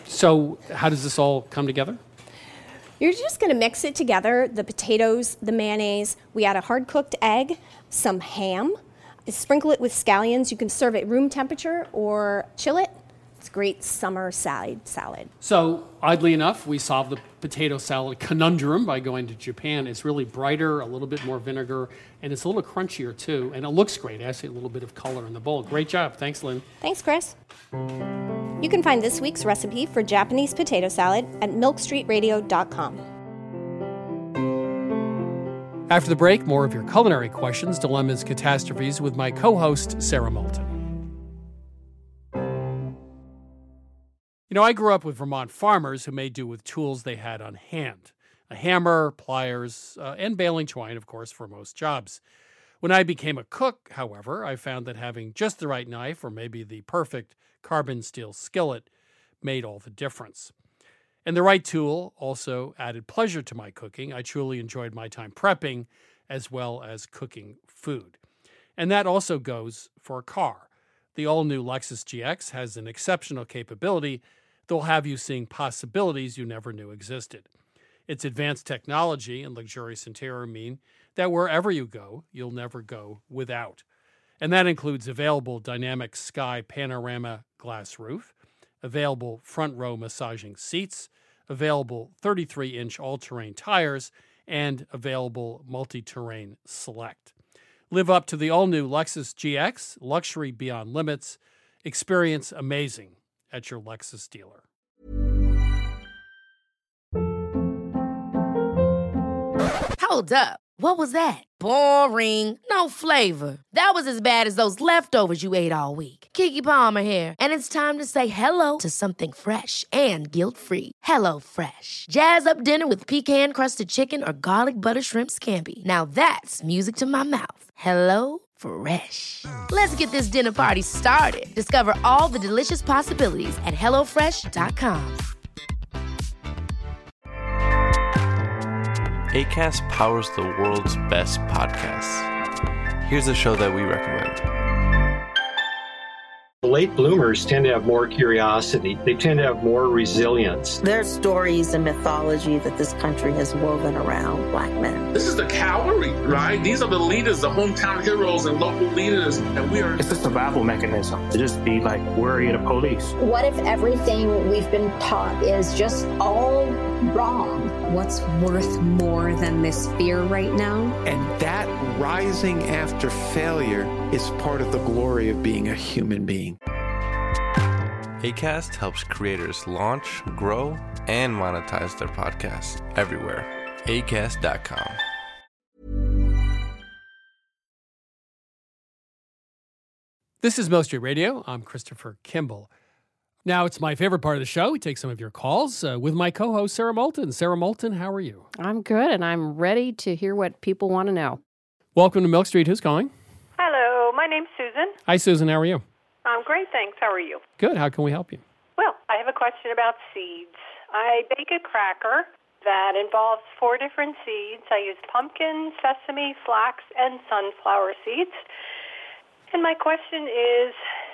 So how does this all come together? You're just going to mix it together, the potatoes, the mayonnaise. We add a hard-cooked egg, some ham. Sprinkle it with scallions. You can serve it room temperature or chill it. It's a great summer side salad. So, oddly enough, we solved the potato salad conundrum by going to Japan. It's really brighter, a little bit more vinegar, and it's a little crunchier too. And it looks great. I see a little bit of color in the bowl. Great job. Thanks, Lynn. Thanks, Chris. You can find this week's recipe for Japanese potato salad at milk street radio dot com. After the break, more of your culinary questions, dilemmas, catastrophes with my co-host, Sarah Moulton. You know, I grew up with Vermont farmers who made do with tools they had on hand. A hammer, pliers, uh, and baling twine, of course, for most jobs. When I became a cook, however, I found that having just the right knife or maybe the perfect carbon steel skillet made all the difference. And the right tool also added pleasure to my cooking. I truly enjoyed my time prepping as well as cooking food. And that also goes for a car. The all-new Lexus G X has an exceptional capability that will have you seeing possibilities you never knew existed. Its advanced technology and luxurious interior mean that wherever you go, you'll never go without. And that includes available dynamic sky panorama glass roof, available front row massaging seats, available thirty-three inch all-terrain tires, and available multi-terrain select. Live up to the all-new Lexus G X, luxury beyond limits, experience amazing at your Lexus dealer. Hold up. What was that? Boring. No flavor. That was as bad as those leftovers you ate all week. Keke Palmer here, and it's time to say hello to something fresh and guilt-free. Hello Fresh. Jazz up dinner with pecan-crusted chicken or garlic butter shrimp scampi. Now that's music to my mouth. Hello Fresh. Let's get this dinner party started. Discover all the delicious possibilities at hello fresh dot com. Acast powers the world's best podcasts. Here's a show that we recommend. Late bloomers tend to have more curiosity. They tend to have more resilience. There's stories and mythology that this country has woven around Black men. This is the cavalry, right? These are the leaders, the hometown heroes and local leaders, and we are... It's a survival mechanism to just be like worry of the police. What if everything we've been taught is just all wrong? What's worth more than this fear right now? And that rising after failure is part of the glory of being a human being. Acast helps creators launch, grow, and monetize their podcasts everywhere. acast dot com. This is Milk Street Radio. I'm Christopher Kimball. Now, it's my favorite part of the show. We take some of your calls uh, with my co-host, Sarah Moulton. Sarah Moulton, how are you? I'm good, and I'm ready to hear what people want to know. Welcome to Milk Street. Who's calling? Hello, my name's Susan. Hi, Susan. How are you? I'm great, thanks. How are you? Good. How can we help you? Well, I have a question about seeds. I bake a cracker that involves four different seeds. I use pumpkin, sesame, flax, and sunflower seeds. And my question is,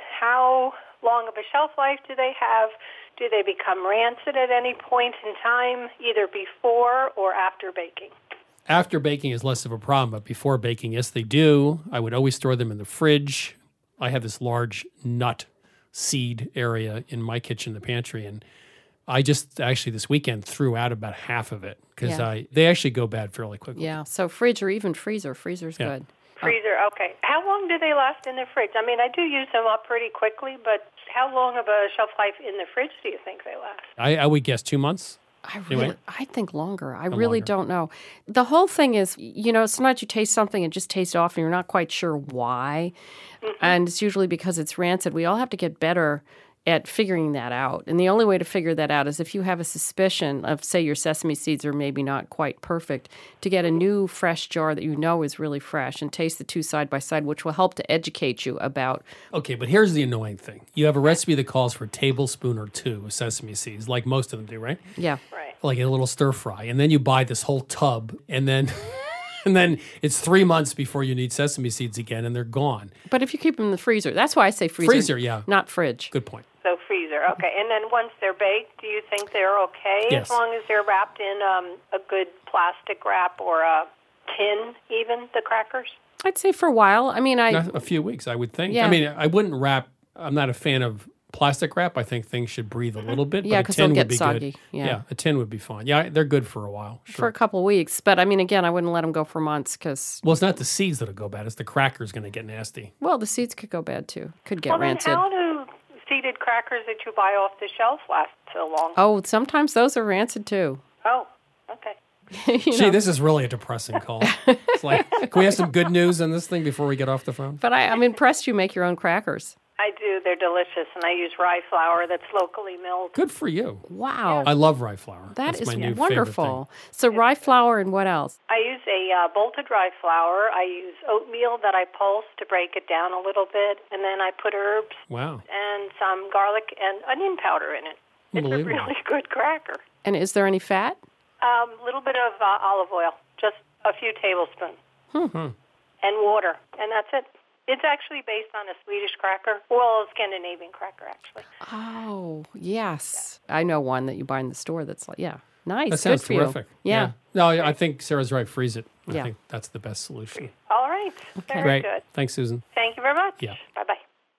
how long of a shelf life do they have? Do they become rancid at any point in time, either before or after baking? After baking is less of a problem, but before baking, yes, they do. I would always store them in the fridge. I have this large nut seed area in my kitchen, the pantry, and I just actually this weekend threw out about half of it because Yeah. I they actually go bad fairly quickly. Yeah, so fridge or even freezer. Freezer's Yeah. good. Freezer, okay. How long do they last in the fridge? I mean, I do use them up pretty quickly, but how long of a shelf life in the fridge do you think they last? I, I would guess two months. I really, Anyway. I think longer. I Or really longer. don't know. The whole thing is, you know, sometimes you taste something and just tastes off and you're not quite sure why. And it's usually because it's rancid. We all have to get better at figuring that out. And the only way to figure that out is if you have a suspicion of, say, your sesame seeds are maybe not quite perfect, to get a new fresh jar that you know is really fresh and taste the two side by side, which will help to educate you about. Okay, but here's the annoying thing. You have a recipe that calls for a tablespoon or two of sesame seeds, like most of them do, right? Yeah. Right. Like a little stir fry. And then you buy this whole tub, and then and then it's three months before you need sesame seeds again, and they're gone. But if you keep them in the freezer, that's why I say freezer. Freezer, yeah. Not fridge. Good point. So freezer, okay. And then once they're baked, do you think they're okay Yes. as long as they're wrapped in um, a good plastic wrap or a tin, even, the crackers? I'd say for a while. I mean, I... Not a few weeks, I would think. Yeah. I mean, I wouldn't wrap. I'm not a fan of plastic wrap. I think things should breathe a little bit. Yeah, but a 'cause tin they'll would get be soggy. Good. Yeah. a tin would be fine. Yeah, they're good for a while. for Sure. a couple of weeks. But I mean, again, I wouldn't let them go for months because, Well, it's not the seeds that'll go bad. It's the crackers going to get nasty. well, the seeds could go bad too. Could get well, rancid. then how do seeded crackers that you buy off the shelf last so long? Oh, sometimes those are rancid too. Oh, okay. You Gee, know. this is really a depressing call. It's like, can we have some good news on this thing before we get off the phone? But I, I'm impressed you make your own crackers. I do. They're delicious, and I use rye flour that's locally milled. Good for you. Wow. I love rye flour. That That's is my new wonderful. So rye flour and what else? I use a uh, bolted rye flour. I use oatmeal that I pulse to break it down a little bit, and then I put herbs favorite thing. Wow. and some garlic and onion powder in it. It's a Unbelievable. really good cracker. And is there any fat? A um, little bit of uh, olive oil, just a few tablespoons, Hmm. and water, and that's it. It's actually based on a Swedish cracker, well, a Scandinavian cracker, actually. Oh, yes. I know one that you buy in the store that's like, yeah, nice. That sounds Good for you. terrific. Yeah. No, I I think Sarah's right. Freeze it. I Yeah. think that's the best solution. All right. Very Great. good. Thanks, Susan. Thank you very much. Yeah. Bye-bye.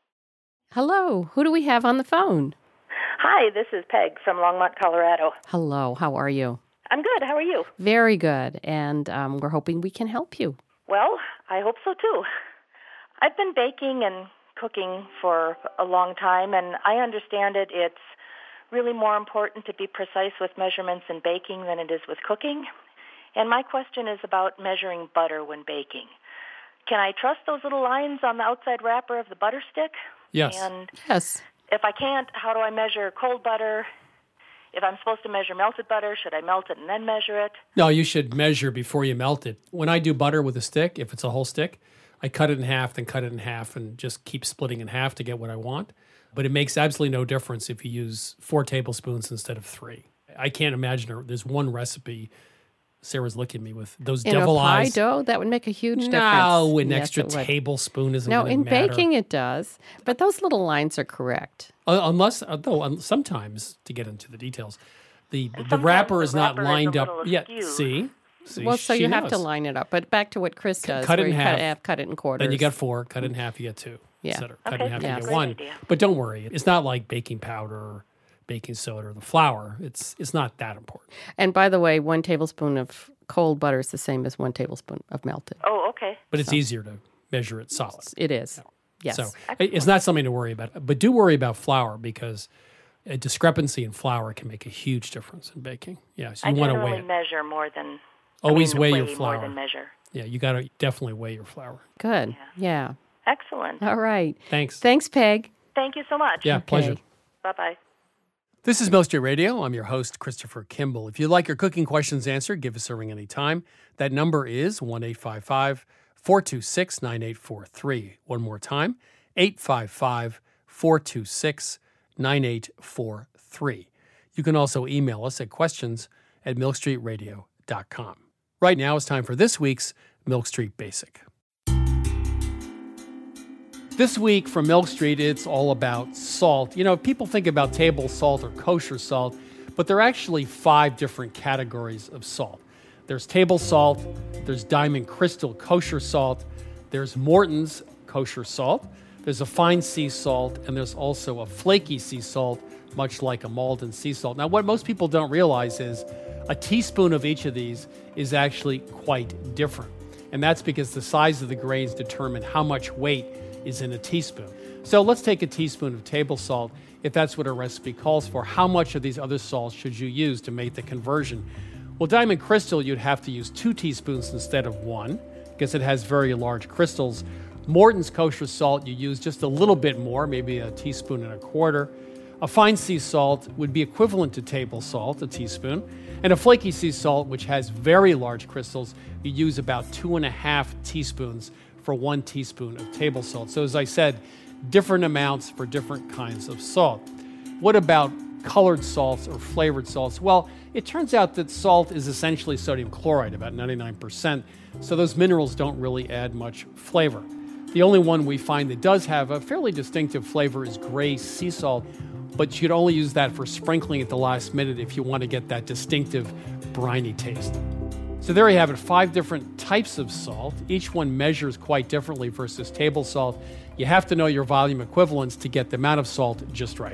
Hello. Who do we have on the phone? Hi, this is Peg from Longmont, Colorado. Hello. How are you? I'm good. How are you? Very good. And um, we're hoping we can help you. Well, I hope so too. I've been baking and cooking for a long time, and I understand it. It's really more important to be precise with measurements in baking than it is with cooking. And my question is about measuring butter when baking. Can I trust those little lines on the outside wrapper of the butter stick? Yes. And yes. If I can't, how do I measure cold butter? If I'm supposed to measure melted butter, should I melt it and then measure it? No, you should measure before you melt it. When I do butter with a stick, if it's a whole stick, I cut it in half, then cut it in half, and just keep splitting in half to get what I want. But it makes absolutely no difference if you use four tablespoons instead of three. I can't imagine there's one recipe. Sarah's looking at me with those in devil a pie eyes. dough, that would make a huge difference. No, an Yes, extra it would. tablespoon isn't No, going to in matter. baking it does. But those little lines are correct. Uh, unless, uh, though, um, sometimes, to get into the details, the the wrapper is the not wrapper is lined a up. little Yeah, askew. see? see? Well, so She you have to knows. line it up. But back to what Chris does. Cut it where in you half. Cut, half, cut it in quarters. Then you get four. Cut it in half, you get two. Yeah. et cetera. Cut Okay, it in half, yeah. you get great one. idea. But don't worry. It's not like baking powder or baking soda or the flour. It's it's not that important. And by the way, one tablespoon of cold butter is the same as one tablespoon of melted. Oh, okay. But it's So- easier to measure it solid. It is. Yes. So it- it's not something to worry about. But do worry about flour because a discrepancy in flour can make a huge difference in baking. Yeah, so I you want to weigh generally it. measure more than Always I mean, weigh weigh your more flour. than measure. Yeah, you got to definitely weigh your flour. Good. Yeah. Excellent. All right. Thanks. Thanks, Peg. Thank you so much. Yeah, pleasure. Bye-bye. This is Milk Street Radio. I'm your host, Christopher Kimball. If you'd like your cooking questions answered, give us a ring anytime. That number is one eight five five, four two six, nine eight four three. One more time, eight five five, four two six, nine eight four three. You can also email us at questions at milk street radio dot com. Right now, it's time for this week's Milk Street Basic. This week from Milk Street, it's all about salt. You know, people think about table salt or kosher salt, but there are actually five different categories of salt. There's table salt, there's Diamond Crystal kosher salt, there's Morton's kosher salt, there's a fine sea salt, and there's also a flaky sea salt, much like a Malden sea salt. Now, what most people don't realize is a teaspoon of each of these is actually quite different. And that's because the size of the grains determine how much weight is in a teaspoon. So let's take a teaspoon of table salt. If that's what a recipe calls for, how much of these other salts should you use to make the conversion? Well, Diamond Crystal, you'd have to use two teaspoons instead of one because it has very large crystals. Morton's kosher salt, you use just a little bit more, maybe a teaspoon and a quarter. A fine sea salt would be equivalent to table salt, a teaspoon. And a flaky sea salt, which has very large crystals, you use about two and a half teaspoons for one teaspoon of table salt. So as I said, different amounts for different kinds of salt. What about colored salts or flavored salts? Well, it turns out that salt is essentially sodium chloride, about ninety-nine percent, so those minerals don't really add much flavor. The only one we find that does have a fairly distinctive flavor is gray sea salt, but you'd only use that for sprinkling at the last minute if you want to get that distinctive briny taste. So there you have it, five different types of salt. Each one measures quite differently versus table salt. You have to know your volume equivalents to get the amount of salt just right.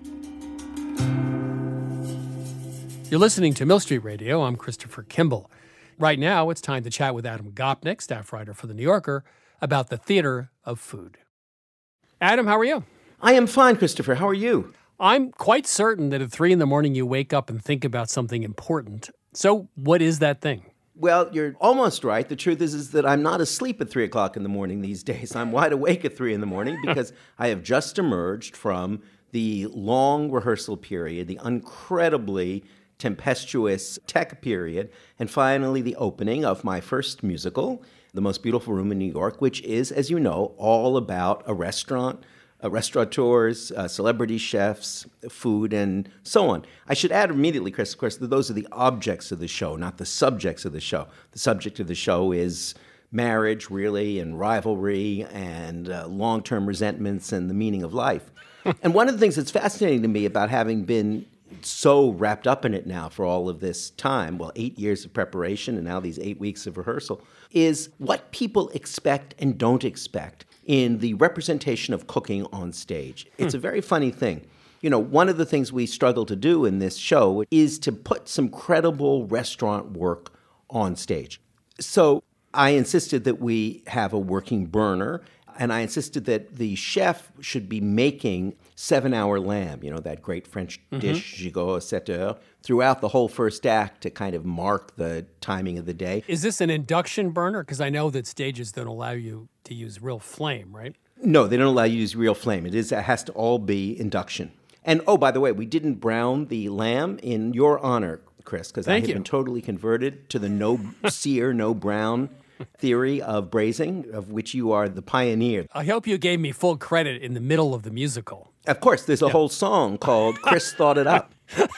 You're listening to Milk Street Radio. I'm Christopher Kimball. Right now, it's time to chat with Adam Gopnik, staff writer for The New Yorker, about the theater of food. Adam, how are you? I am fine, Christopher. How are you? I'm quite certain that at three in the morning you wake up and think about something important. So what is that thing? Well, you're almost right. The truth is, is that I'm not asleep at three o'clock in the morning these days. I'm wide awake at three in the morning because I have just emerged from the long rehearsal period, the incredibly tempestuous tech period, and finally the opening of my first musical, The Most Beautiful Room in New York, which is, as you know, all about a restaurant, uh, restaurateurs, uh, celebrity chefs, food, and so on. I should add immediately, Chris, of course, that those are the objects of the show, not the subjects of the show. The subject of the show is marriage, really, and rivalry, and uh, long-term resentments, and the meaning of life. And one of the things that's fascinating to me about having been so wrapped up in it now for all of this time, well, eight years of preparation and now these eight weeks of rehearsal, is what people expect and don't expect in the representation of cooking on stage. Hmm. It's a very funny thing. You know, one of the things we struggle to do in this show is to put some credible restaurant work on stage. So I insisted that we have a working burner. And I insisted that the chef should be making seven-hour lamb, you know, that great French Mhm. dish, gigot à sept heures, throughout the whole first act to kind of mark the timing of the day. Is this an induction burner? Because I know that stages don't allow you to use real flame, right? No, they don't allow you to use real flame. It is it has to all be induction. And, oh, by the way, we didn't brown the lamb in your honor, Chris, because I Thank have you. been totally converted to the no sear, no brown theory of braising, of which you are the pioneer. I hope you gave me full credit in the middle of the musical. Of course, there's a whole song called Chris Thought It Up.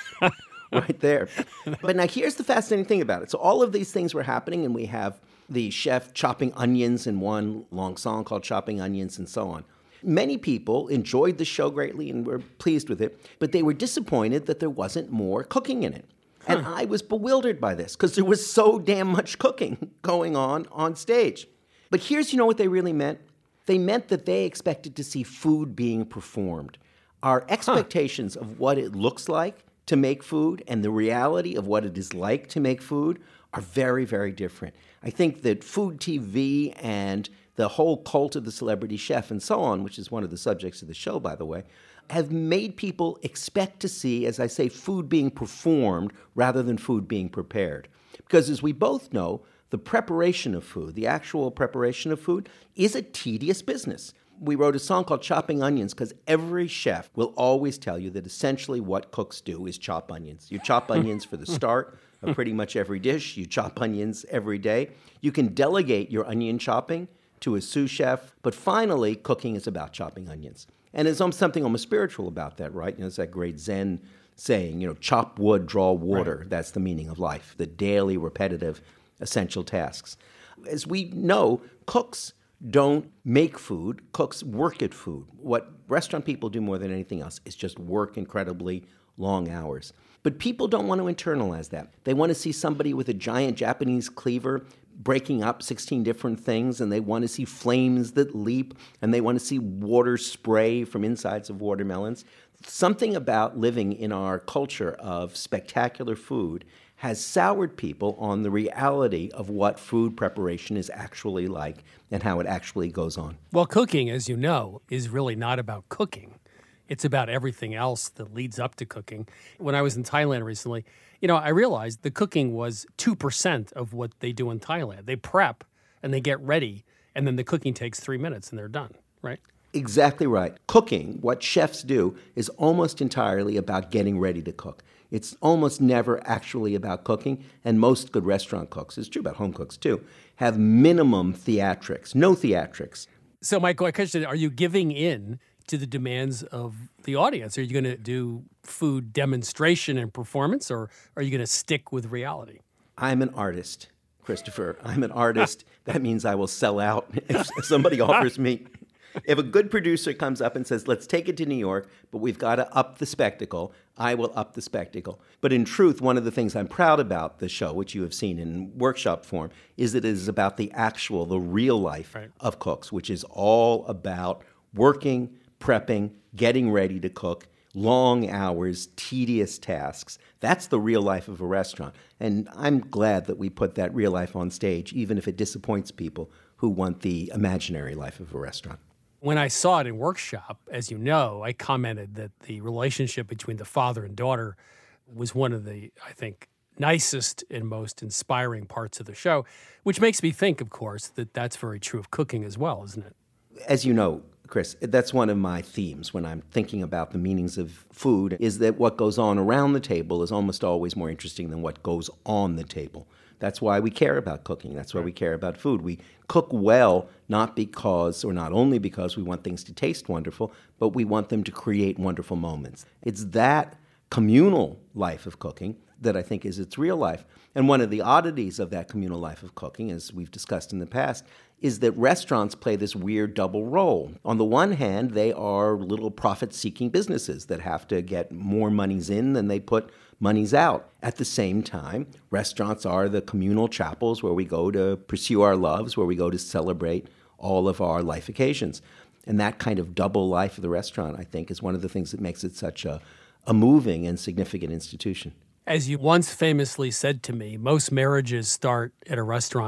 Right there. But now here's the fascinating thing about it. So all of these things were happening, and we have the chef chopping onions in one long song called Chopping Onions and so on. Many people enjoyed the show greatly and were pleased with it, but they were disappointed that there wasn't more cooking in it. And I was bewildered by this because there was so damn much cooking going on on stage. But here's, you know what they really meant? They meant that they expected to see food being performed. Our expectations of what it looks like to make food and the reality of what it is like to make food are very, very different. I think that food T V and the whole cult of the celebrity chef and so on, which is one of the subjects of the show, by the way, have made people expect to see, as I say, food being performed rather than food being prepared. Because as we both know, the preparation of food, the actual preparation of food, is a tedious business. We wrote a song called Chopping Onions because every chef will always tell you that essentially what cooks do is chop onions. You chop onions for the start of pretty much every dish. You chop onions every day. You can delegate your onion chopping to a sous chef, but finally, cooking is about chopping onions. And there's something almost spiritual about that, right? You know, it's that great Zen saying, you know, chop wood, draw water. Right. That's the meaning of life, the daily, repetitive, essential tasks. As we know, cooks don't make food. Cooks work at food. What restaurant people do more than anything else is just work incredibly long hours. But people don't want to internalize that. They want to see somebody with a giant Japanese cleaver breaking up sixteen different things, and they want to see flames that leap, and they want to see water spray from insides of watermelons. Something about living in our culture of spectacular food has soured people on the reality of what food preparation is actually like and how it actually goes on. Well, cooking, as you know, is really not about cooking. It's about everything else that leads up to cooking. When I was in Thailand recently, you know, I realized the cooking was two percent of what they do in Thailand. They prep and they get ready, and then the cooking takes three minutes and they're done, right? Exactly right. Cooking, what chefs do, is almost entirely about getting ready to cook. It's almost never actually about cooking, and most good restaurant cooks, it's true about home cooks too, have minimum theatrics, no theatrics. So, my question, are you giving in to the demands of the audience? Are you going to do food demonstration and performance, or are you going to stick with reality? I'm an artist, Christopher. I'm an artist. That means I will sell out if somebody offers me. If a good producer comes up and says, let's take it to New York, but we've got to up the spectacle, I will up the spectacle. But in truth, one of the things I'm proud about the show, which you have seen in workshop form, is that it is about the actual, the real life right. of cooks, which is all about working, prepping, getting ready to cook, long hours, tedious tasks. That's the real life of a restaurant. And I'm glad that we put that real life on stage, even if it disappoints people who want the imaginary life of a restaurant. When I saw it in workshop, as you know, I commented that the relationship between the father and daughter was one of the, I think, nicest and most inspiring parts of the show, which makes me think, of course, that that's very true of cooking as well, isn't it? As you know, Chris, that's one of my themes when I'm thinking about the meanings of food, is that what goes on around the table is almost always more interesting than what goes on the table. That's why we care about cooking. That's why we care about food. We cook well, not because, or not only because we want things to taste wonderful, but we want them to create wonderful moments. It's that communal life of cooking that I think is its real life. And one of the oddities of that communal life of cooking, as we've discussed in the past, is that restaurants play this weird double role. On the one hand, they are little profit-seeking businesses that have to get more monies in than they put monies out. At the same time, restaurants are the communal chapels where we go to pursue our loves, where we go to celebrate all of our life occasions. And that kind of double life of the restaurant, I think, is one of the things that makes it such a, a moving and significant institution. As you once famously said to me, most marriages start at a restaurant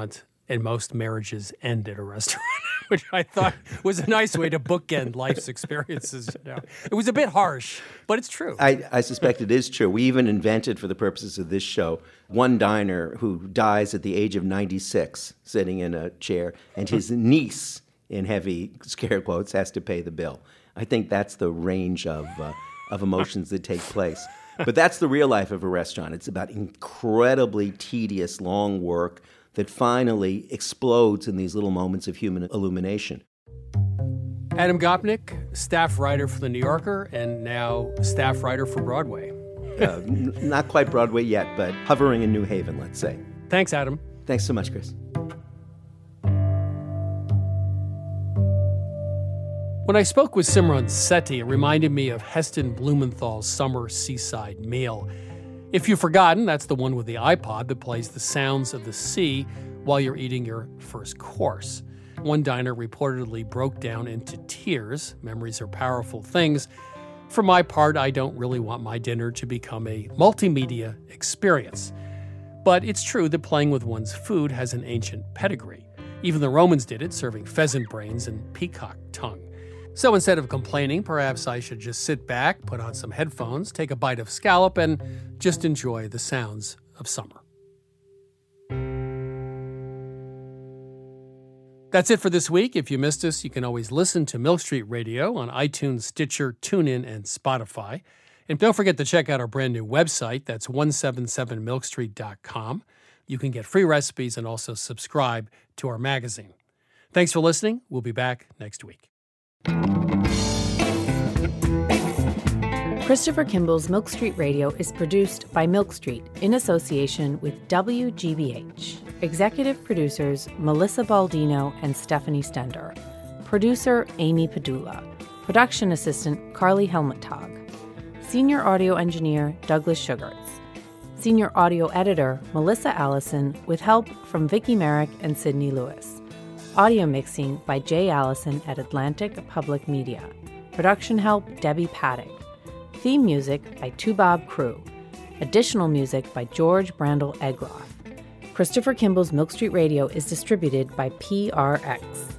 and most marriages end at a restaurant, which I thought was a nice way to bookend life's experiences. You know. It was a bit harsh, but it's true. I, I suspect it is true. We even invented, for the purposes of this show, one diner who dies at the age of ninety-six, sitting in a chair, and his niece, in heavy scare quotes, has to pay the bill. I think that's the range of uh, of emotions that take place. But that's the real life of a restaurant. It's about incredibly tedious, long work that finally explodes in these little moments of human illumination. Adam Gopnik, staff writer for The New Yorker, and now staff writer for Broadway. uh, n- not quite Broadway yet, but hovering in New Haven, let's say. Thanks, Adam. Thanks so much, Chris. When I spoke with Simran Sethi, it reminded me of Heston Blumenthal's Summer Seaside Meal. If you've forgotten, that's the one with the iPod that plays the sounds of the sea while you're eating your first course. One diner reportedly broke down into tears. Memories are powerful things. For my part, I don't really want my dinner to become a multimedia experience. But it's true that playing with one's food has an ancient pedigree. Even the Romans did it, serving pheasant brains and peacock tongue. So instead of complaining, perhaps I should just sit back, put on some headphones, take a bite of scallop, and just enjoy the sounds of summer. That's it for this week. If you missed us, you can always listen to Milk Street Radio on iTunes, Stitcher, TuneIn, and Spotify. And don't forget to check out our brand new website. That's one seventy-seven milk street dot com. You can get free recipes and also subscribe to our magazine. Thanks for listening. We'll be back next week. Christopher Kimball's Milk Street Radio is produced by Milk Street in association with W G B H. Executive producers Melissa Baldino and Stephanie Stender. Producer Amy Padula. Production assistant Carly Helmuttag. Senior audio engineer Douglas Sugarts. Senior audio editor Melissa Allison with help from Vicki Merrick and Sydney Lewis. Audio mixing by Jay Allison at Atlantic Public Media. Production help Debbie Paddock. Theme music by Tubob Crew. Additional music by George Brandel Egroff. Christopher Kimball's Milk Street Radio is distributed by P R X.